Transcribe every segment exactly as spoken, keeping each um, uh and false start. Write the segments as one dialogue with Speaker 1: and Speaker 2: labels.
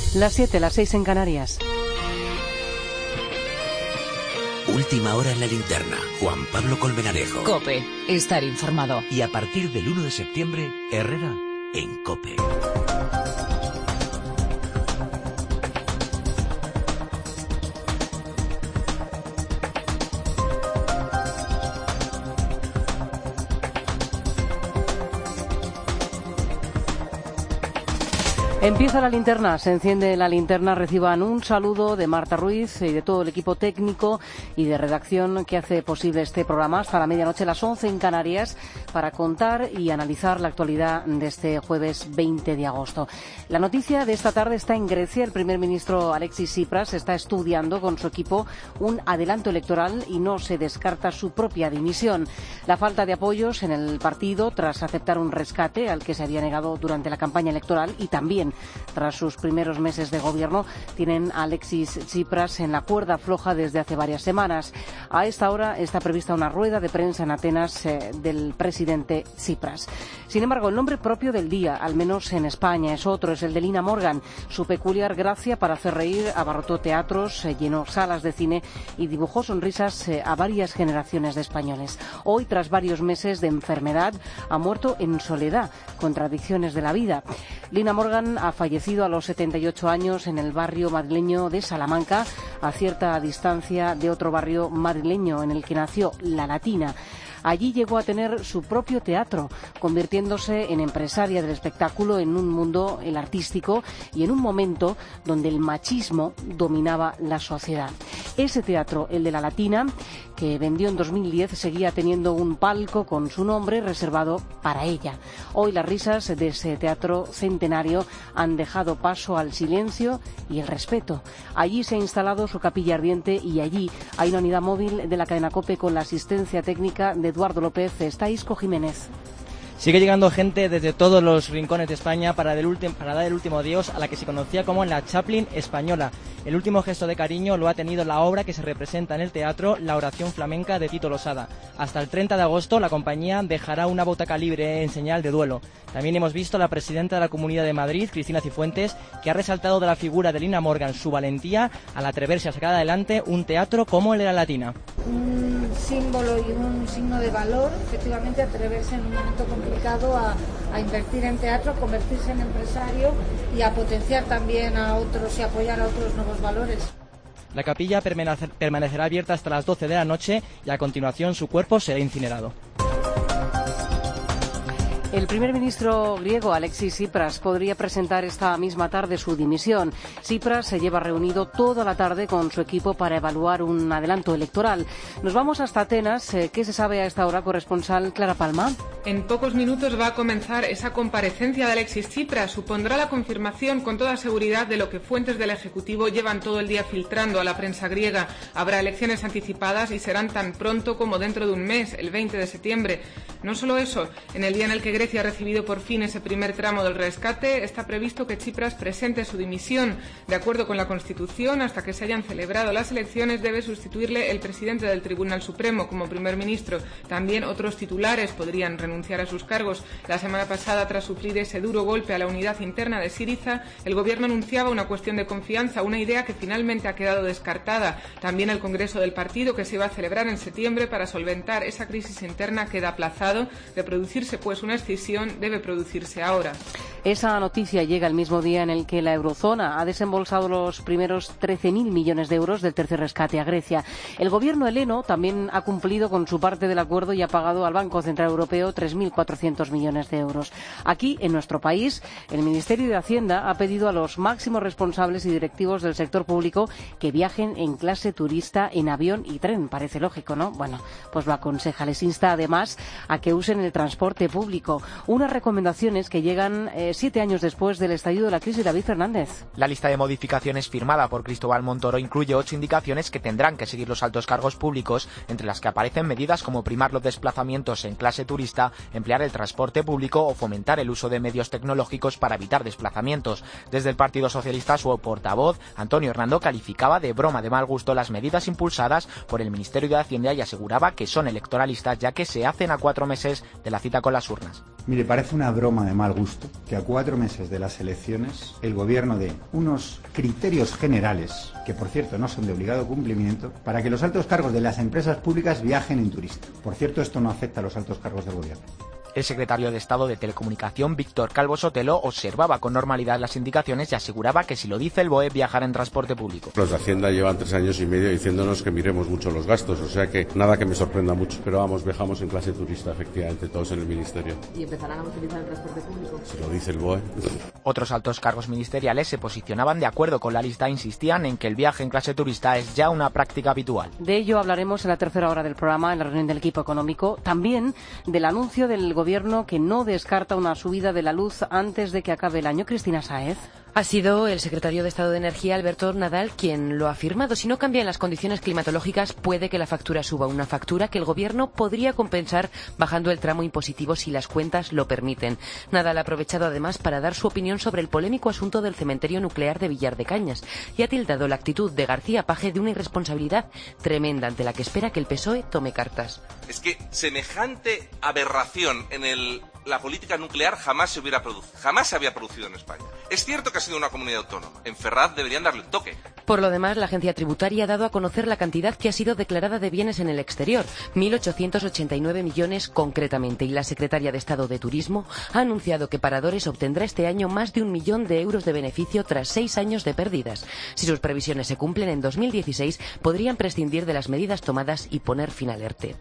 Speaker 1: Las siete, las seis en Canarias.
Speaker 2: Última hora en la linterna. Juan Pablo Colmenarejo.
Speaker 3: COPE. Estar informado.
Speaker 2: Y a partir del uno de septiembre, Herrera en COPE.
Speaker 1: Empieza la linterna, se enciende la linterna, reciban un saludo de Marta Ruiz y de todo el equipo técnico y de redacción que hace posible este programa hasta la medianoche, las once en Canarias, para contar y analizar la actualidad de este jueves veinte de agosto. La noticia de esta tarde está en Grecia. El primer ministro Alexis Tsipras está estudiando con su equipo un adelanto electoral y no se descarta su propia dimisión. La falta de apoyos en el partido tras aceptar un rescate al que se había negado durante la campaña electoral y también tras sus primeros meses de gobierno tienen a Alexis Tsipras en la cuerda floja desde hace varias semanas. A esta hora está prevista una rueda de prensa en Atenas eh, del presidente Tsipras. Sin embargo, el nombre propio del día, al menos en España, es otro, es el de Lina Morgan. Su peculiar gracia para hacer reír abarrotó teatros, eh, llenó salas de cine y dibujó sonrisas eh, a varias generaciones de españoles. Hoy, tras varios meses de enfermedad, ha muerto en soledad, contradicciones de la vida. Lina Morgan ha fallecido a los setenta y ocho años en el barrio madrileño de Salamanca, a cierta distancia de otro barrio madrileño en el que nació, La Latina. Allí llegó a tener su propio teatro, convirtiéndose en empresaria del espectáculo en un mundo, el artístico, y en un momento donde el machismo dominaba la sociedad. Ese teatro, el de La Latina, que vendió en dos mil diez, seguía teniendo un palco con su nombre reservado para ella. Hoy las risas de ese teatro centenario han dejado paso al silencio y el respeto. Allí se ha instalado su capilla ardiente y allí hay una unidad móvil de la cadena COPE con la asistencia técnica de Eduardo López. Está Isco Jiménez.
Speaker 4: Sigue llegando gente desde todos los rincones de España para, del ultim- para dar el último adiós a la que se conocía como la Chaplin española. El último gesto de cariño lo ha tenido la obra que se representa en el teatro, La oración flamenca de Tito Losada. Hasta el treinta de agosto la compañía dejará una butaca libre en señal de duelo. También hemos visto a la presidenta de la Comunidad de Madrid, Cristina Cifuentes, que ha resaltado de la figura de Lina Morgan su valentía al atreverse a sacar adelante un teatro como el de La Latina.
Speaker 5: Un símbolo y un signo de valor, efectivamente, atreverse en un momento complicado a, a invertir en teatro, convertirse en empresario y a potenciar también a otros y apoyar a otros nuevos valores.
Speaker 4: La capilla permanecerá abierta hasta las doce de la noche y a continuación su cuerpo será incinerado.
Speaker 1: El primer ministro griego, Alexis Tsipras, podría presentar esta misma tarde su dimisión. Tsipras se lleva reunido toda la tarde con su equipo para evaluar un adelanto electoral. Nos vamos hasta Atenas. ¿Qué se sabe a esta hora, corresponsal Clara Palma?
Speaker 6: En pocos minutos va a comenzar esa comparecencia de Alexis Tsipras. Supondrá la confirmación con toda seguridad de lo que fuentes del Ejecutivo llevan todo el día filtrando a la prensa griega. Habrá elecciones anticipadas y serán tan pronto como dentro de un mes, el veinte de septiembre. No solo eso, en el día en el que Grecia ha recibido por fin ese primer tramo del rescate, está previsto que Tsipras presente su dimisión. De acuerdo con la Constitución, hasta que se hayan celebrado las elecciones, debe sustituirle el presidente del Tribunal Supremo como primer ministro. También otros titulares podrían renunciar a sus cargos. La semana pasada, tras sufrir ese duro golpe a la unidad interna de Syriza, el gobierno anunciaba una cuestión de confianza, una idea que finalmente ha quedado descartada. También el Congreso del partido, que se iba a celebrar en septiembre para solventar esa crisis interna, queda aplazado. De producirse pues una escisión, debe producirse ahora.
Speaker 1: Esa noticia llega el mismo día en el que la eurozona ha desembolsado los primeros trece mil millones de euros del tercer rescate a Grecia. El gobierno heleno también ha cumplido con su parte del acuerdo y ha pagado al Banco Central Europeo tres mil cuatrocientos millones de euros. Aquí, en nuestro país, el Ministerio de Hacienda ha pedido a los máximos responsables y directivos del sector público que viajen en clase turista en avión y tren. Parece lógico, ¿no? Bueno, pues lo aconseja. Les insta además a que usen el transporte público. Unas recomendaciones que llegan eh, siete años después del estallido de la crisis. David Fernández.
Speaker 7: La lista de modificaciones firmada por Cristóbal Montoro incluye ocho indicaciones que tendrán que seguir los altos cargos públicos, entre las que aparecen medidas como primar los desplazamientos en clase turista, emplear el transporte público o fomentar el uso de medios tecnológicos para evitar desplazamientos. Desde el Partido Socialista, su portavoz, Antonio Hernando, calificaba de broma de mal gusto las medidas impulsadas por el Ministerio de Hacienda y aseguraba que son electoralistas, ya que se hacen a cuatro meses de la cita con las urnas.
Speaker 8: Mire, parece una broma de mal gusto que a cuatro meses de las elecciones el gobierno dé unos criterios generales, que por cierto no son de obligado cumplimiento, para que los altos cargos de las empresas públicas viajen en turista. Por cierto, esto no afecta a los altos cargos del gobierno.
Speaker 7: El secretario de Estado de Telecomunicación, Víctor Calvo Sotelo, observaba con normalidad las indicaciones y aseguraba que si lo dice el B O E, viajará en transporte público.
Speaker 9: Los de Hacienda llevan tres años y medio diciéndonos que miremos mucho los gastos, o sea que nada que me sorprenda mucho. Pero vamos, viajamos en clase turista, efectivamente, todos en el Ministerio.
Speaker 10: ¿Y empezarán a utilizar el transporte público?
Speaker 9: Si lo dice el B O E.
Speaker 7: Otros altos cargos ministeriales se posicionaban de acuerdo con la lista e insistían en que el viaje en clase turista es ya una práctica habitual.
Speaker 1: De ello hablaremos en la tercera hora del programa, en la reunión del equipo económico. También del anuncio del Gobierno que no descarta una subida de la luz antes de que acabe el año. Cristina Sáez.
Speaker 10: Ha sido el secretario de Estado de Energía, Alberto Nadal, quien lo ha afirmado. Si no cambian las condiciones climatológicas, puede que la factura suba. Una factura que el Gobierno podría compensar bajando el tramo impositivo si las cuentas lo permiten. Nadal ha aprovechado además para dar su opinión sobre el polémico asunto del cementerio nuclear de Villar de Cañas y ha tildado la actitud de García Paje de una irresponsabilidad tremenda ante la que espera que el P S O E tome cartas.
Speaker 11: Es que semejante aberración en el... la política nuclear jamás se hubiera producido, jamás se había producido en España. Es cierto que ha sido una comunidad autónoma. En Ferraz deberían darle un toque.
Speaker 10: Por lo demás, la agencia tributaria ha dado a conocer la cantidad que ha sido declarada de bienes en el exterior, mil ochocientos ochenta y nueve millones concretamente, y la secretaria de Estado de Turismo ha anunciado que Paradores obtendrá este año más de un millón de euros de beneficio tras seis años de pérdidas. Si sus previsiones se cumplen en dos mil dieciséis, podrían prescindir de las medidas tomadas y poner fin al ERTE.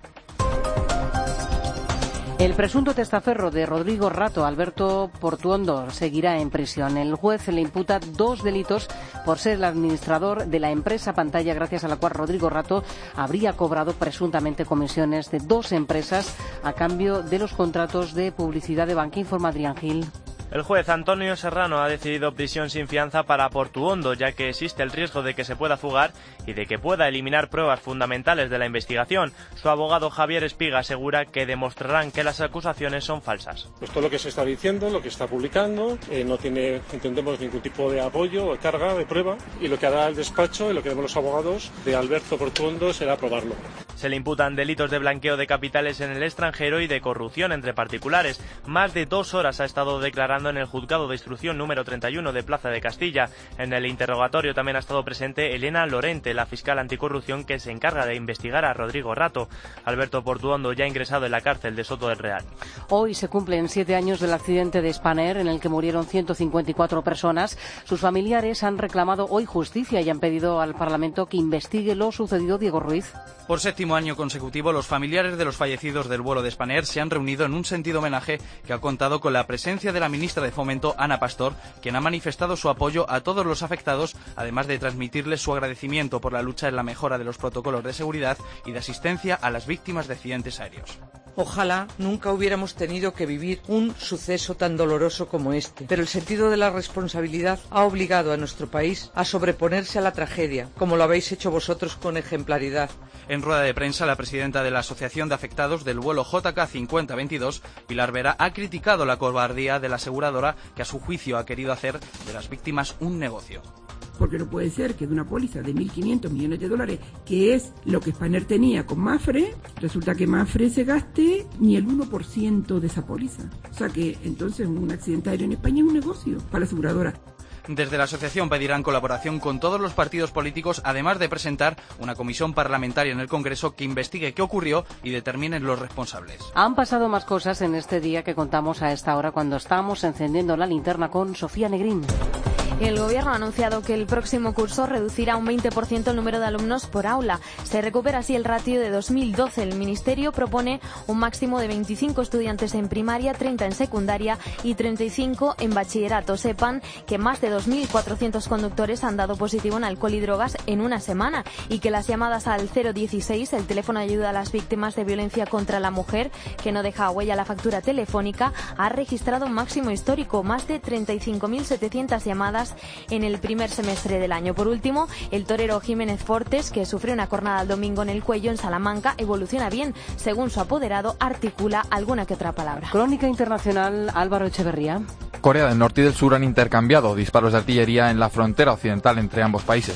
Speaker 1: El presunto testaferro de Rodrigo Rato, Alberto Portuondo, seguirá en prisión. El juez le imputa dos delitos por ser el administrador de la empresa Pantalla, gracias a la cual Rodrigo Rato habría cobrado presuntamente comisiones de dos empresas a cambio de los contratos de publicidad de Bankinform. Adrián Gil.
Speaker 12: El juez Antonio Serrano ha decidido prisión sin fianza para Portuondo, ya que existe el riesgo de que se pueda fugar y de que pueda eliminar pruebas fundamentales de la investigación. Su abogado Javier Espiga asegura que demostrarán que las acusaciones son falsas.
Speaker 13: Pues todo lo que se está diciendo, lo que está publicando, eh, no tiene, entendemos, ningún tipo de apoyo o carga de prueba, y lo que hará el despacho y lo que haremos los abogados de Alberto Portuondo será probarlo.
Speaker 12: Se le imputan delitos de blanqueo de capitales en el extranjero y de corrupción entre particulares. Más de dos horas ha estado declarando en el juzgado de instrucción número treinta y uno de Plaza de Castilla. En el interrogatorio también ha estado presente Elena Lorente, la fiscal anticorrupción que se encarga de investigar a Rodrigo Rato. Alberto Portuondo ya ha ingresado en la cárcel de Soto del Real.
Speaker 1: Hoy se cumplen siete años del accidente de Spanair en el que murieron ciento cincuenta y cuatro personas. Sus familiares han reclamado hoy justicia y han pedido al Parlamento que investigue lo sucedido. Diego Ruiz.
Speaker 14: Por séptimo año consecutivo, los familiares de los fallecidos del vuelo de Spanair se han reunido en un sentido homenaje que ha contado con la presencia de la ministra de Fomento, Ana Pastor, quien ha manifestado su apoyo a todos los afectados, además de transmitirles su agradecimiento por la lucha en la mejora de los protocolos de seguridad y de asistencia a las víctimas de accidentes aéreos.
Speaker 15: Ojalá nunca hubiéramos tenido que vivir un suceso tan doloroso como este, pero el sentido de la responsabilidad ha obligado a nuestro país a sobreponerse a la tragedia, como lo habéis hecho vosotros con ejemplaridad.
Speaker 14: En rueda de prensa, la presidenta de la Asociación de Afectados del vuelo J K cincuenta veintidós, Pilar Vera, ha criticado la cobardía de la aseguradora que a su juicio ha querido hacer de las víctimas un negocio.
Speaker 16: Porque no puede ser que de una póliza de mil quinientos millones de dólares, que es lo que Spanair tenía con Mapfre, resulta que Mapfre se gaste ni el uno por ciento de esa póliza. O sea que entonces un accidente aéreo en España es un negocio para la aseguradora.
Speaker 14: Desde la asociación pedirán colaboración con todos los partidos políticos, además de presentar una comisión parlamentaria en el Congreso que investigue qué ocurrió y determinen los responsables.
Speaker 1: Han pasado más cosas en este día que contamos a esta hora cuando estamos encendiendo la linterna con Sofía Negrín.
Speaker 17: El Gobierno ha anunciado que el próximo curso reducirá un veinte por ciento el número de alumnos por aula. Se recupera así el ratio de dos mil doce. El Ministerio propone un máximo de veinticinco estudiantes en primaria, treinta en secundaria y treinta y cinco en bachillerato. Sepan que más de dos mil cuatrocientos conductores han dado positivo en alcohol y drogas en una semana y que las llamadas al cero dieciséis, el teléfono de ayuda a las víctimas de violencia contra la mujer, que no deja huella la factura telefónica, ha registrado un máximo histórico, más de treinta y cinco mil setecientas llamadas en el primer semestre del año. Por último, el torero Jiménez Fortes, que sufrió una cornada el domingo en el cuello en Salamanca, evoluciona bien. Según su apoderado, articula alguna que otra palabra.
Speaker 1: Crónica internacional, Álvaro Echeverría.
Speaker 18: Corea del Norte y del Sur han intercambiado disparos de artillería en la frontera occidental entre ambos países.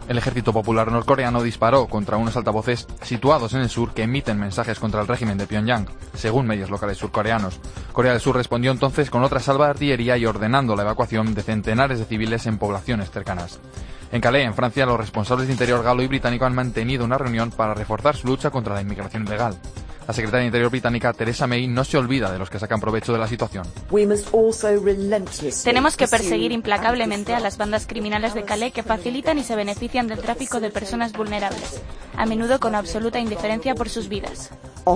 Speaker 18: El ejército popular norcoreano disparó contra unos altavoces situados en el sur que emiten mensajes contra el régimen de Pyongyang, según medios locales surcoreanos. Corea del Sur respondió entonces con otra salva de artillería y ordenando la evacuación de centenares de civiles en poblaciones cercanas. En Calais, en Francia, los responsables de Interior galo y británico han mantenido una reunión para reforzar su lucha contra la inmigración ilegal. La secretaria de Interior británica, Theresa May, no se olvida de los que sacan provecho de la situación.
Speaker 19: Tenemos que perseguir implacablemente a las bandas criminales de Calais que facilitan y se benefician del tráfico de personas vulnerables, a menudo con absoluta indiferencia por sus vidas.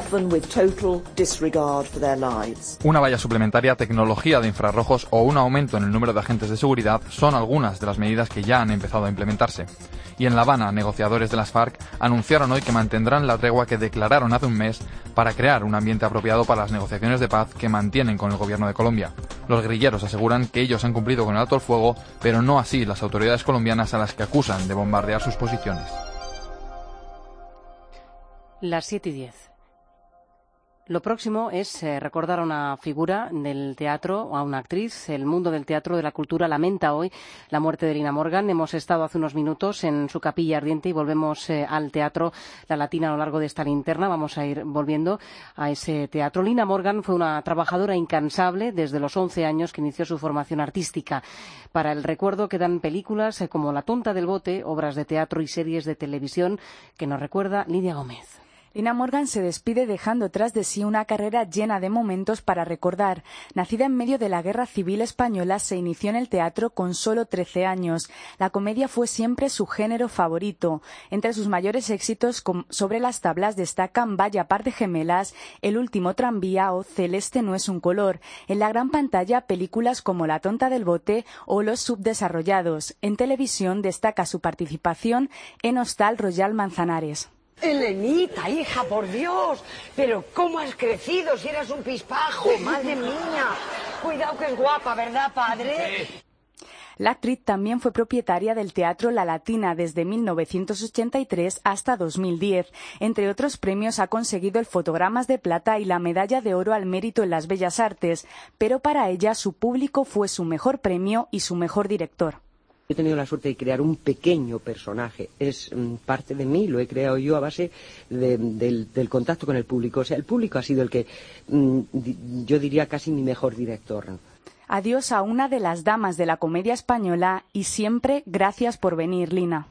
Speaker 18: Una valla suplementaria, tecnología de infrarrojos o un aumento en el número de agentes de seguridad son algunas de las medidas que ya han empezado a implementarse. Y en La Habana, negociadores de las FARC anunciaron hoy que mantendrán la tregua que declararon hace un mes para crear un ambiente apropiado para las negociaciones de paz que mantienen con el gobierno de Colombia. Los guerrilleros aseguran que ellos han cumplido con el alto el fuego, pero no así las autoridades colombianas a las que acusan de bombardear sus posiciones.
Speaker 1: Las siete y diez. Lo próximo es eh, recordar a una figura del teatro, a una actriz. El mundo del teatro, de la cultura, lamenta hoy la muerte de Lina Morgan. Hemos estado hace unos minutos en su capilla ardiente y volvemos eh, al teatro La Latina a lo largo de esta linterna. Vamos a ir volviendo a ese teatro. Lina Morgan fue una trabajadora incansable desde los once años que inició su formación artística. Para el recuerdo quedan películas eh, como La tonta del bote, obras de teatro y series de televisión que nos recuerda Lidia Gómez.
Speaker 20: Lina Morgan se despide dejando tras de sí una carrera llena de momentos para recordar. Nacida en medio de la Guerra Civil Española, se inició en el teatro con solo trece años. La comedia fue siempre su género favorito. Entre sus mayores éxitos sobre las tablas destacan Vaya par de gemelas, El último tranvía o Celeste no es un color. En la gran pantalla, películas como La tonta del bote o Los subdesarrollados. En televisión destaca su participación en Hostal Royal Manzanares.
Speaker 21: Elenita, hija, por Dios, pero ¿cómo has crecido si eras un pispajo? Madre mía, cuidado que es guapa, ¿verdad, padre?
Speaker 20: La actriz también fue propietaria del Teatro La Latina desde mil novecientos ochenta y tres hasta dos mil diez. Entre otros premios ha conseguido el Fotogramas de Plata y la Medalla de Oro al Mérito en las Bellas Artes, pero para ella su público fue su mejor premio y su mejor director.
Speaker 22: He tenido la suerte de crear un pequeño personaje, es mm, parte de mí, lo he creado yo a base de, del, del contacto con el público. O sea, el público ha sido el que, mm, di, yo diría, casi mi mejor director.
Speaker 20: Adiós a una de las damas de la comedia española y siempre gracias por venir, Lina.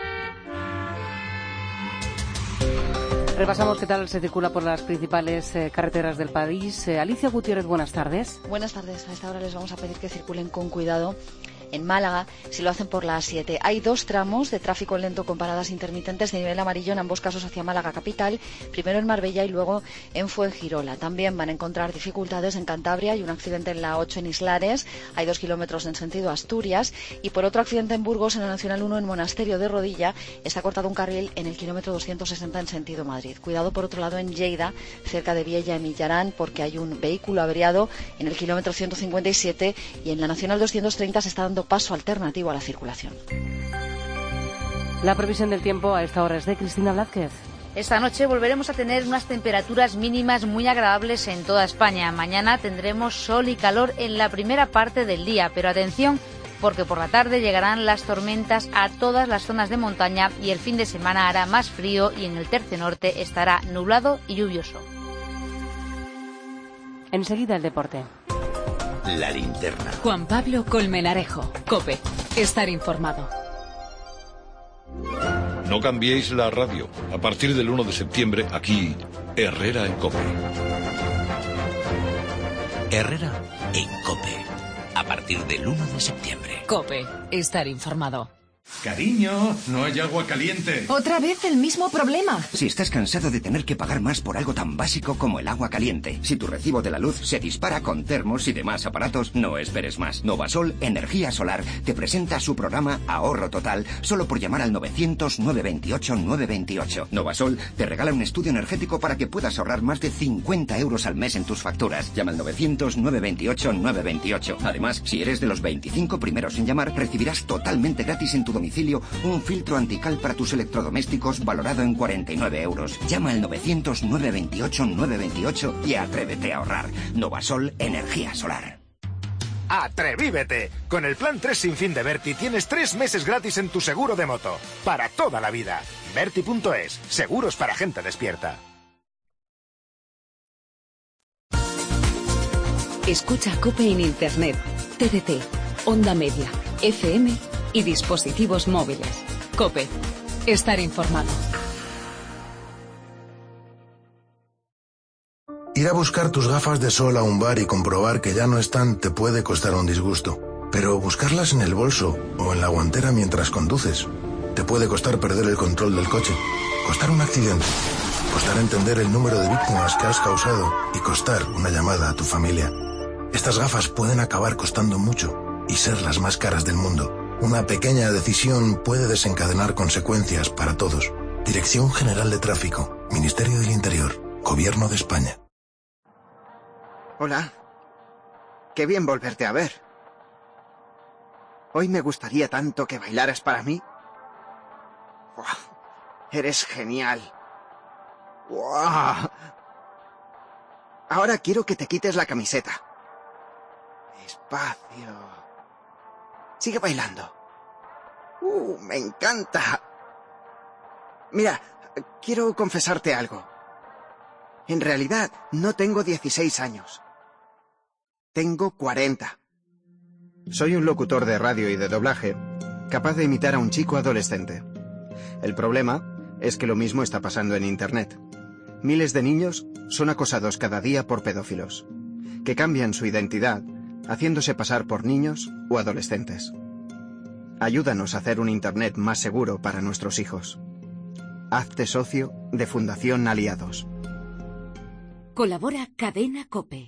Speaker 1: Repasamos qué tal se circula por las principales eh, carreteras del país. Eh, Alicia Gutiérrez, buenas tardes.
Speaker 23: Buenas tardes. A esta hora les vamos a pedir que circulen con cuidado en Málaga, si lo hacen por la A siete. Hay dos tramos de tráfico lento con paradas intermitentes de nivel amarillo en ambos casos hacia Málaga capital, primero en Marbella y luego en Fuengirola. También van a encontrar dificultades en Cantabria, hay un accidente en la ocho en Islares, hay dos kilómetros en sentido Asturias, y por otro accidente en Burgos, en la Nacional uno en Monasterio de Rodilla, está cortado un carril en el kilómetro doscientos sesenta en sentido Madrid. Cuidado por otro lado en Lleida, cerca de Viella y Millarán, porque hay un vehículo averiado en el kilómetro ciento cincuenta y siete y en la Nacional doscientos treinta se está dando paso alternativo a la circulación.
Speaker 1: La previsión del tiempo a esta hora es de Cristina Blázquez.
Speaker 24: Esta noche volveremos a tener unas temperaturas mínimas muy agradables en toda España. Mañana tendremos sol y calor en la primera parte del día, pero atención, porque por la tarde llegarán las tormentas a todas las zonas de montaña y el fin de semana hará más frío y en el tercio norte estará nublado y lluvioso.
Speaker 1: Enseguida el deporte.
Speaker 2: La linterna.
Speaker 3: Juan Pablo Colmenarejo, COPE. Estar informado.
Speaker 25: No cambiéis la radio. A partir del uno de septiembre, aquí, Herrera en COPE.
Speaker 2: Herrera en COPE. A partir del uno de septiembre.
Speaker 3: COPE. Estar informado.
Speaker 26: Cariño, no hay agua caliente.
Speaker 27: ¿Otra vez el mismo problema?
Speaker 28: Si estás cansado de tener que pagar más por algo tan básico como el agua caliente, si tu recibo de la luz se dispara con termos y demás aparatos, no esperes más. Novasol Energía Solar te presenta su programa Ahorro Total solo por llamar al novecientos, nueve veintiocho, nueve veintiocho. Novasol te regala un estudio energético para que puedas ahorrar más de cincuenta euros al mes en tus facturas. Llama al novecientos, nueve veintiocho, nueve veintiocho. Además, si eres de los veinticinco primeros en llamar, recibirás totalmente gratis en tu domicilio un filtro antical para tus electrodomésticos valorado en cuarenta y nueve euros. Llama al novecientos, nueve veintiocho, nueve veintiocho y atrévete a ahorrar. Novasol Energía Solar.
Speaker 4: ¡Atrevívete! Con el plan tres sin fin de Berti tienes tres meses gratis en tu seguro de moto. Para toda la vida. Berti punto es. Seguros para gente despierta.
Speaker 3: Escucha COPE en Internet, T D T, Onda Media, F M y dispositivos móviles. COPE. Estar informado.
Speaker 5: Ir a buscar tus gafas de sol a un bar y comprobar que ya no están te puede costar un disgusto. Pero buscarlas en el bolso o en la guantera mientras conduces te puede costar perder el control del coche, costar un accidente, costar entender el número de víctimas que has causado y costar una llamada a tu familia. Estas gafas pueden acabar costando mucho y ser las más caras del mundo. Una pequeña decisión puede desencadenar consecuencias para todos. Dirección General de Tráfico, Ministerio del Interior, Gobierno de España.
Speaker 6: Hola. Qué bien volverte a ver. Hoy me gustaría tanto que bailaras para mí. ¡Wow! Eres genial. ¡Wow! Ahora quiero que te quites la camiseta. Despacio. Sigue bailando. ¡Uh! Me encanta. Mira, quiero confesarte algo. En realidad, no tengo dieciséis años. Tengo cuarenta. Soy un locutor de radio y de doblaje, capaz de imitar a un chico adolescente. El problema es que lo mismo está pasando en Internet. Miles de niños son acosados cada día por pedófilos, que cambian su identidad haciéndose pasar por niños o adolescentes. Ayúdanos a hacer un Internet más seguro para nuestros hijos. Hazte socio de Fundación Aliados.
Speaker 3: Colabora Cadena COPE.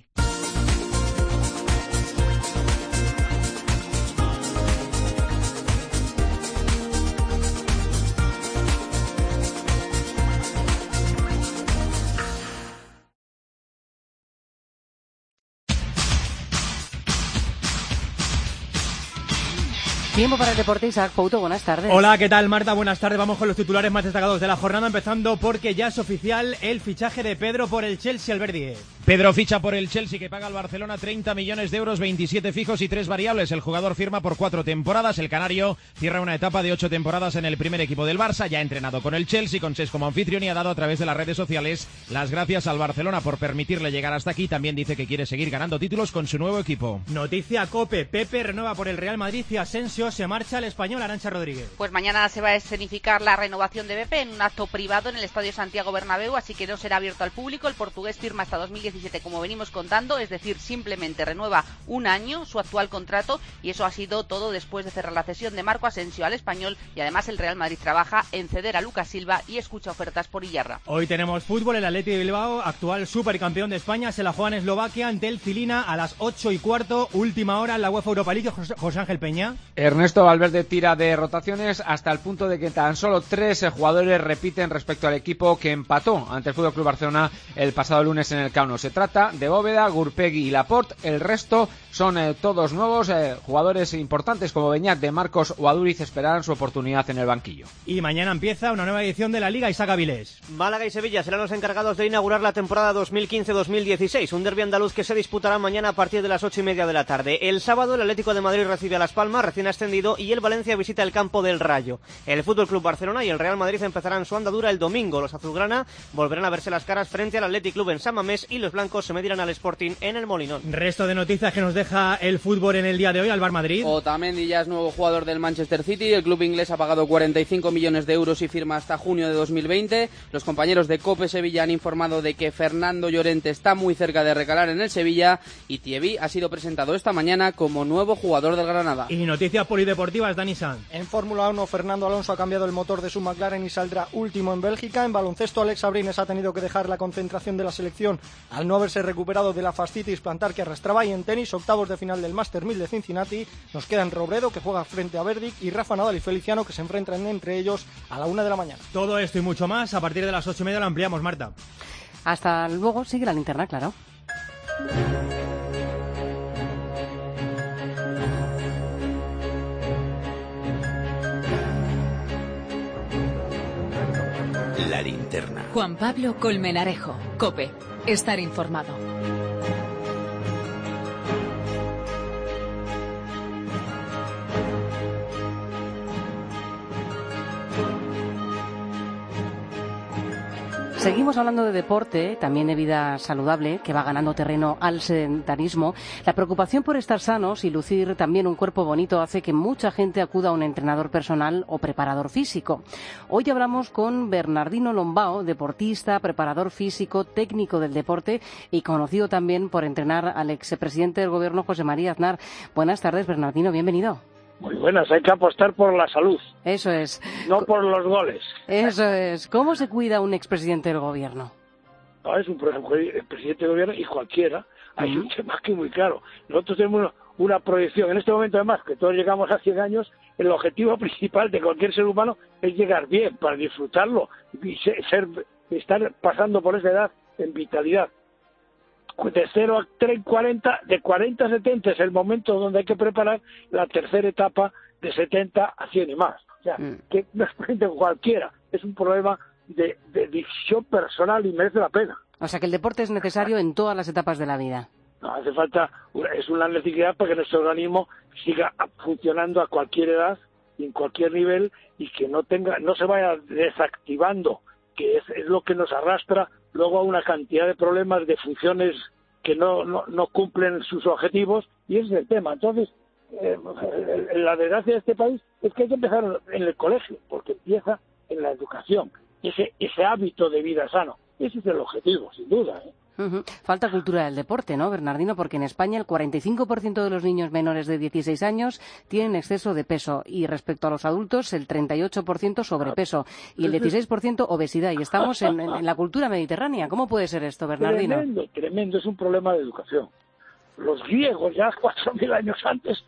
Speaker 1: Tiempo para el deporte, Isaac Pouto, buenas tardes.
Speaker 7: Hola, ¿qué tal, Marta? Buenas tardes. Vamos con los titulares más destacados de la jornada, empezando porque ya es oficial el fichaje de Pedro por el Chelsea Alberdi.
Speaker 8: Pedro ficha por el Chelsea, que paga al Barcelona treinta millones de euros, veintisiete fijos y tres variables. El jugador firma por cuatro temporadas. El canario cierra una etapa de ocho temporadas en el primer equipo del Barça. Ya ha entrenado con el Chelsea, con Cesc como anfitrión, y ha dado a través de las redes sociales las gracias al Barcelona por permitirle llegar hasta aquí. También dice que quiere seguir ganando títulos con su nuevo equipo.
Speaker 7: Noticia COPE. Pepe renueva por el Real Madrid y Asensio se marcha al español. Arantxa Rodríguez.
Speaker 9: Pues mañana se va a escenificar la renovación de Pepe en un acto privado en el Estadio Santiago Bernabéu, así que no será abierto al público. El portugués firma hasta dos mil diecisiete, como venimos contando, es decir, simplemente renueva un año su actual contrato, y eso ha sido todo después de cerrar la cesión de Marco Asensio al español. Y además el Real Madrid trabaja en ceder a Lucas Silva y escucha ofertas por Iyarra.
Speaker 7: Hoy tenemos fútbol. El Athletic de Bilbao, actual supercampeón de España, se la juega en Eslovaquia ante el Cilina a las ocho y cuarto, última hora en la UEFA Europa League. José Ángel Peña.
Speaker 10: Ernesto Valverde tira de rotaciones hasta el punto de que tan solo tres jugadores repiten respecto al equipo que empató ante el F C Barcelona el pasado lunes en el Camp Nou. Se trata de Bóveda, Gurpegui y Laporte. El resto son eh, todos nuevos, eh, jugadores importantes como Beñat, De Marcos o Aduriz esperarán su oportunidad en el banquillo.
Speaker 7: Y mañana empieza una nueva edición de la Liga. Isaac Avilés.
Speaker 11: Málaga y Sevilla serán los encargados de inaugurar la temporada dos mil quince dos mil dieciséis, un derbi andaluz que se disputará mañana a partir de las ocho y media de la tarde. El sábado el Atlético de Madrid recibe a Las Palmas, recién ascendido, y el Valencia visita el campo del Rayo. El F C Barcelona y el Real Madrid empezarán su andadura el domingo. Los azulgrana volverán a verse las caras frente al Athletic Club en San Mamés, y los blancos se medirán al Sporting en el Molinón.
Speaker 7: Resto de noticias que nos deja el fútbol en el día de hoy. Alvar Madrid.
Speaker 29: Otamendi ya es nuevo jugador del Manchester City. El club inglés ha pagado cuarenta y cinco millones de euros y firma hasta junio de dos mil veinte. Los compañeros de COPE Sevilla han informado de que Fernando Llorente está muy cerca de recalar en el Sevilla, y Thierry ha sido presentado esta mañana como nuevo jugador del Granada.
Speaker 7: Y noticias polideportivas, Dani Sanz.
Speaker 30: En Fórmula uno, Fernando Alonso ha cambiado el motor de su McLaren y saldrá último en Bélgica. En baloncesto, Alex Abrines ha tenido que dejar la concentración de la selección al no haberse recuperado de la fascitis plantar que arrastraba. Y en tenis, octavos de final del Master mil de Cincinnati, nos quedan Robredo, que juega frente a Verdic, y Rafa Nadal y Feliciano, que se enfrentan entre ellos a la una de la mañana.
Speaker 7: Todo esto y mucho más a partir de las ocho y media lo ampliamos, Marta.
Speaker 1: Hasta luego. Sigue la linterna, claro.
Speaker 2: La linterna.
Speaker 3: Juan Pablo Colmenarejo, COPE. Estar informado.
Speaker 1: Seguimos hablando de deporte, también de vida saludable, que va ganando terreno al sedentarismo. La preocupación por estar sanos y lucir también un cuerpo bonito hace que mucha gente acuda a un entrenador personal o preparador físico. Hoy hablamos con Bernardino Lombao, deportista, preparador físico, técnico del deporte y conocido también por entrenar al expresidente del Gobierno, José María Aznar. Buenas tardes, Bernardino, bienvenido.
Speaker 12: Muy buenas, hay que apostar por la salud.
Speaker 1: Eso es.
Speaker 12: No por los goles.
Speaker 1: Eso es. ¿Cómo se cuida un expresidente del Gobierno?
Speaker 12: No, es un el presidente del Gobierno y cualquiera. Hay uh-huh. un tema que es muy claro. Nosotros tenemos una proyección. En este momento, además, que todos llegamos a cien años, el objetivo principal de cualquier ser humano es llegar bien, para disfrutarlo y ser, estar pasando por esa edad en vitalidad. De cero a cuarenta, de cuarenta a setenta es el momento donde hay que preparar la tercera etapa de setenta a cien y más. O sea, mm. que no es frente cualquiera, es un problema de, de decisión personal y merece la pena.
Speaker 1: O sea, que el deporte es necesario en todas las etapas de la vida.
Speaker 12: No, hace falta, es una necesidad para que nuestro organismo siga funcionando a cualquier edad y en cualquier nivel y que no tenga, no se vaya desactivando, que es, es lo que nos arrastra luego a una cantidad de problemas de funciones que no, no, no cumplen sus objetivos, y ese es el tema. Entonces, eh, la desgracia de este país es que hay que empezar en el colegio, porque empieza en la educación, ese, ese hábito de vida sano. Ese es el objetivo, sin duda, ¿eh?
Speaker 1: Uh-huh. Falta cultura del deporte, ¿no, Bernardino? Porque en España el cuarenta y cinco por ciento de los niños menores de dieciséis años tienen exceso de peso y respecto a los adultos el treinta y ocho por ciento sobrepeso y el dieciséis por ciento obesidad. Y estamos en, en, en la cultura mediterránea. ¿Cómo puede ser esto, Bernardino?
Speaker 12: Tremendo, tremendo. Es un problema de educación. Los griegos, ya cuatro mil años antes,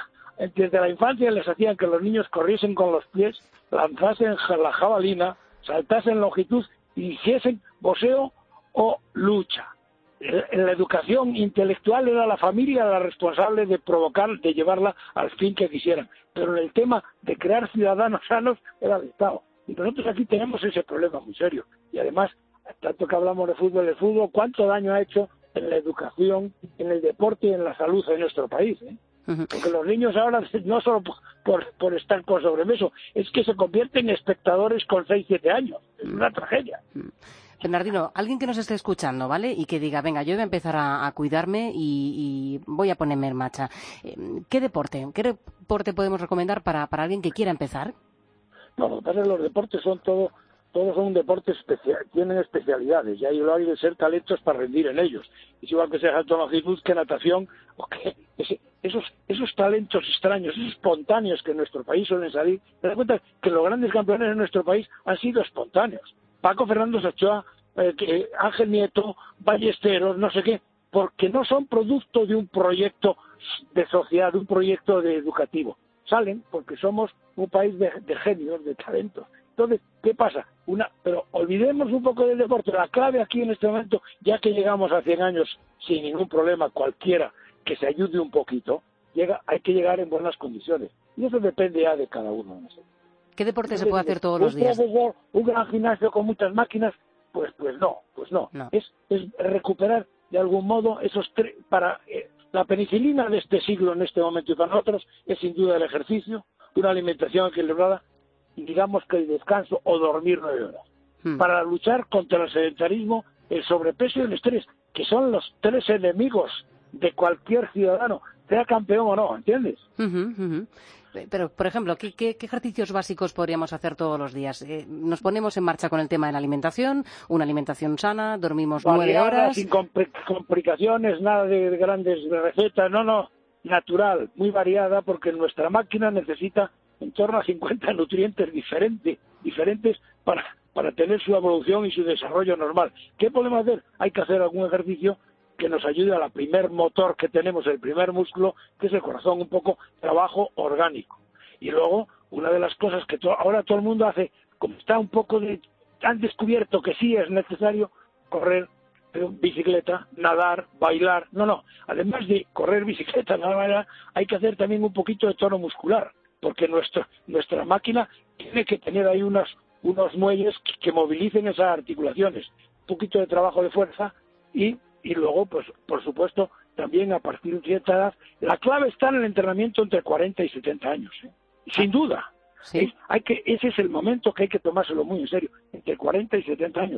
Speaker 12: desde la infancia les hacían que los niños corriesen con los pies, lanzasen la jabalina, saltasen longitud y hiciesen boxeo o lucha. En la educación intelectual era la familia la responsable de provocar, de llevarla al fin que quisieran. Pero en el tema de crear ciudadanos sanos era el Estado. Y nosotros aquí tenemos ese problema muy serio. Y además, tanto que hablamos de fútbol, el fútbol, ¿cuánto daño ha hecho en la educación, en el deporte y en la salud de nuestro país? ¿eh? Uh-huh. Porque los niños ahora, no solo por, por, por estar con sobrepeso, es que se convierten en espectadores con seis siete años. Es una tragedia.
Speaker 1: Uh-huh. Bernardino, alguien que nos esté escuchando, ¿vale? Y que diga, venga, yo voy a empezar a, a cuidarme y, y voy a ponerme en marcha. ¿Qué deporte? ¿Qué deporte podemos recomendar para, para alguien que quiera empezar?
Speaker 12: No, lo que pasa es que los deportes son todo, todos son deportes especial, tienen especialidades y ahí lo hay de ser talentos para rendir en ellos. Es igual que sea salto de longitud, que natación, o que ese, esos, esos talentos extraños, esos espontáneos que en nuestro país suelen salir. Te das cuenta que los grandes campeones en nuestro país han sido espontáneos. Paco Fernández Ochoa, eh, que Ángel Nieto, Ballesteros, no sé qué, porque no son producto de un proyecto de sociedad, de un proyecto de educativo. Salen porque somos un país de, de genios, de talentos. Entonces, ¿qué pasa? Una, pero olvidemos un poco del deporte. La clave aquí en este momento, ya que llegamos a cien años sin ningún problema, cualquiera que se ayude un poquito, llega, hay que llegar en buenas condiciones. Y eso depende ya de cada uno de nosotros.
Speaker 1: ¿Qué deporte se puede hacer todos los días?
Speaker 12: Un, un gran gimnasio con muchas máquinas, pues pues no, pues no. no. Es, es recuperar de algún modo esos tres, para eh, la penicilina de este siglo en este momento y para nosotros es sin duda el ejercicio, una alimentación equilibrada y digamos que el descanso o dormir nueve horas. Hmm. Para luchar contra el sedentarismo, el sobrepeso y el estrés, que son los tres enemigos de cualquier ciudadano, sea campeón o no, ¿entiendes?
Speaker 1: Uh-huh, uh-huh. Pero, por ejemplo, ¿qué, qué, ¿qué ejercicios básicos podríamos hacer todos los días? Eh, nos ponemos en marcha con el tema de la alimentación, una alimentación sana, dormimos nueve horas.
Speaker 12: Sin compl- complicaciones, nada de grandes recetas, no, no, natural, muy variada, porque nuestra máquina necesita en torno a cincuenta nutrientes diferentes, diferentes para, para tener su evolución y su desarrollo normal. ¿Qué podemos hacer? Hay que hacer algún ejercicio que nos ayude a la primer motor que tenemos, el primer músculo, que es el corazón, un poco trabajo orgánico. Y luego, una de las cosas que to- ahora todo el mundo hace, como está un poco de, han descubierto que sí es necesario correr, bicicleta, nadar, bailar. No, no, además de correr, bicicleta, nadar, bailar, hay que hacer también un poquito de tono muscular, porque nuestro, nuestra máquina tiene que tener ahí unos, unos muelles que, que movilicen esas articulaciones, un poquito de trabajo de fuerza y Y luego, pues, por supuesto, también a partir de cierta edad, la clave está en el entrenamiento entre cuarenta y setenta años, ¿eh? Sin duda.
Speaker 1: ¿Sí?
Speaker 12: Es, hay que, ese es el momento que hay que tomárselo muy en serio, entre cuarenta y setenta años.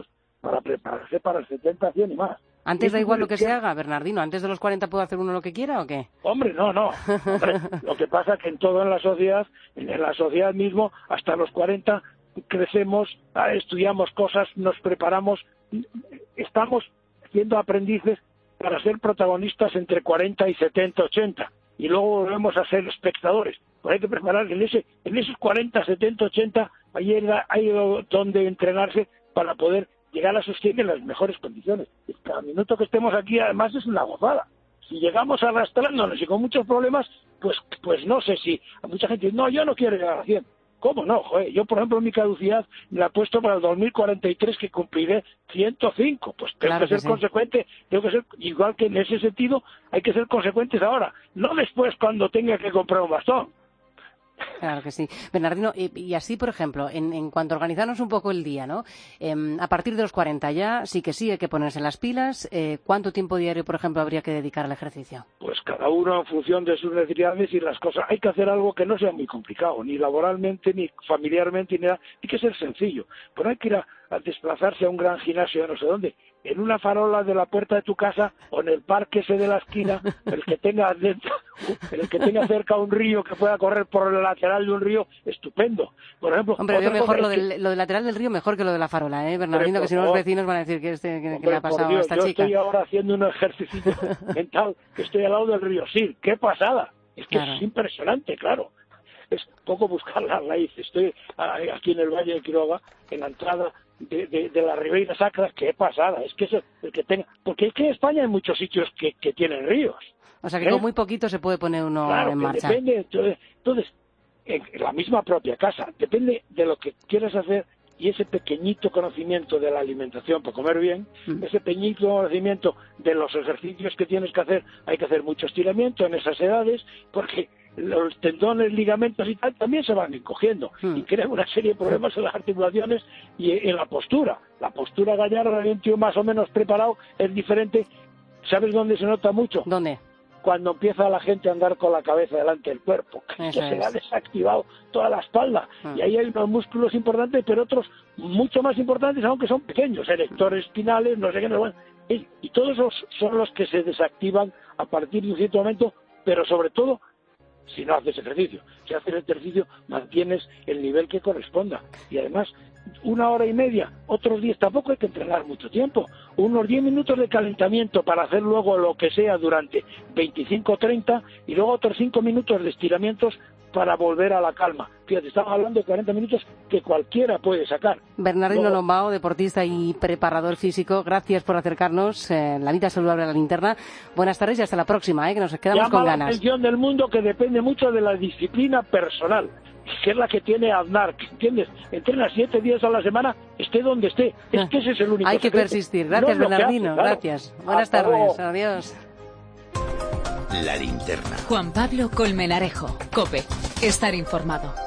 Speaker 12: para prepararse para el setenta, cien y más.
Speaker 1: ¿Antes da igual lo que se haga, Bernardino? ¿Antes de los cuarenta puede hacer uno lo que quiera o qué?
Speaker 12: Hombre, no, no. Hombre, lo que pasa es que en todo en la sociedad, en la sociedad mismo, hasta los cuarenta crecemos, estudiamos cosas, nos preparamos, estamos siendo aprendices para ser protagonistas entre cuarenta y setenta, ochenta, y luego volvemos a ser espectadores. Pues hay que preparar en, ese, en esos cuarenta, setenta, ochenta, ahí hay donde entrenarse para poder llegar a sus cien en las mejores condiciones. Y cada minuto que estemos aquí, además, es una gozada. Si llegamos arrastrándonos y con muchos problemas, pues pues no sé si... A mucha gente dice, no, yo no quiero llegar a cien. ¿Cómo no? Joder, yo, por ejemplo, mi caducidad la he puesto para el dos mil cuarenta y tres, que cumpliré ciento cinco. Pues tengo claro que, que ser sí. consecuente, tengo que ser, igual que en ese sentido, hay que ser consecuentes ahora, no después cuando tenga que comprar un bastón.
Speaker 1: Claro que sí. Bernardino, y, y así, por ejemplo, en, en cuanto a organizarnos un poco el día, ¿no? Eh, a partir de los cuarenta ya sí que sí hay que ponerse las pilas. Eh, ¿Cuánto tiempo diario, por ejemplo, habría que dedicar al ejercicio?
Speaker 12: Pues cada uno en función de sus necesidades y las cosas. Hay que hacer algo que no sea muy complicado, ni laboralmente, ni familiarmente, ni nada. Hay que ser sencillo. Pero hay que ir a, a desplazarse a un gran gimnasio de no sé dónde, en una farola de la puerta de tu casa o en el parque ese de la esquina, el que tenga dentro, el que tenga cerca un río que pueda correr por el lateral de un río, estupendo. Por ejemplo,
Speaker 1: hombre, veo mejor lo del, lo del lateral del río mejor que lo de la farola, ¿eh, Bernardino? Que si no los vecinos van a decir que, este, que, hombre, que le ha pasado Dios, a esta
Speaker 12: yo
Speaker 1: chica.
Speaker 12: Yo estoy ahora haciendo un ejercicio mental, que estoy al lado del río Sil. ¡Qué pasada! Es que claro. Es impresionante, claro. Es poco buscar la raíz. Estoy aquí en el Valle de Quiroga, en la entrada de, de, de la Ribeira Sacra. ¡Qué pasada! Es que eso, el que tenga... Porque es que en España hay muchos sitios que, que tienen ríos.
Speaker 1: O sea que
Speaker 12: ¿eh?
Speaker 1: Con muy poquito se puede poner uno
Speaker 12: claro,
Speaker 1: en
Speaker 12: que
Speaker 1: marcha.
Speaker 12: Depende, entonces, entonces, en la misma propia casa, depende de lo que quieras hacer y ese pequeñito conocimiento de la alimentación para comer bien, mm. ese pequeñito conocimiento de los ejercicios que tienes que hacer. Hay que hacer mucho estiramiento en esas edades porque los tendones, ligamentos y tal también se van encogiendo mm. y crean una serie de problemas en las articulaciones y en la postura. La postura gallarda de un tío más o menos preparado es diferente. ¿Sabes dónde se nota mucho?
Speaker 1: ¿Dónde?
Speaker 12: Cuando empieza la gente a andar con la cabeza delante del cuerpo, que se le ha desactivado toda la espalda. Ah. Y ahí hay unos músculos importantes, pero otros mucho más importantes, aunque son pequeños, erectores espinales, no sé qué, no, bueno. Y, y todos esos son los que se desactivan a partir de un cierto momento, pero sobre todo si no haces ejercicio. Si haces ejercicio, mantienes el nivel que corresponda. Y además, una hora y media, otros días tampoco hay que entrenar mucho tiempo. Unos diez minutos de calentamiento para hacer luego lo que sea durante veinticinco o treinta y luego otros cinco minutos de estiramientos para volver a la calma. Fíjate, estamos hablando de cuarenta minutos que cualquiera puede sacar.
Speaker 1: Bernardino
Speaker 12: Luego,
Speaker 1: Lombao, deportista y preparador físico, gracias por acercarnos eh, la vida saludable a la linterna. Buenas tardes y hasta la próxima, eh, que nos quedamos
Speaker 12: llama
Speaker 1: con
Speaker 12: la
Speaker 1: ganas.
Speaker 12: atención del mundo que depende mucho de la disciplina personal, que es la que tiene Aznar, ¿entiendes? Entrena siete días a la semana, esté donde esté. Es que ese es el único
Speaker 1: Hay que
Speaker 12: secreto.
Speaker 1: persistir. Gracias,
Speaker 12: No es lo que
Speaker 1: Bernardino.
Speaker 12: hace, claro.
Speaker 1: Gracias. Buenas
Speaker 12: Hasta
Speaker 1: tardes.
Speaker 12: luego.
Speaker 1: Adiós.
Speaker 2: La linterna.
Speaker 3: Juan Pablo Colmenarejo, COPE. Estar informado.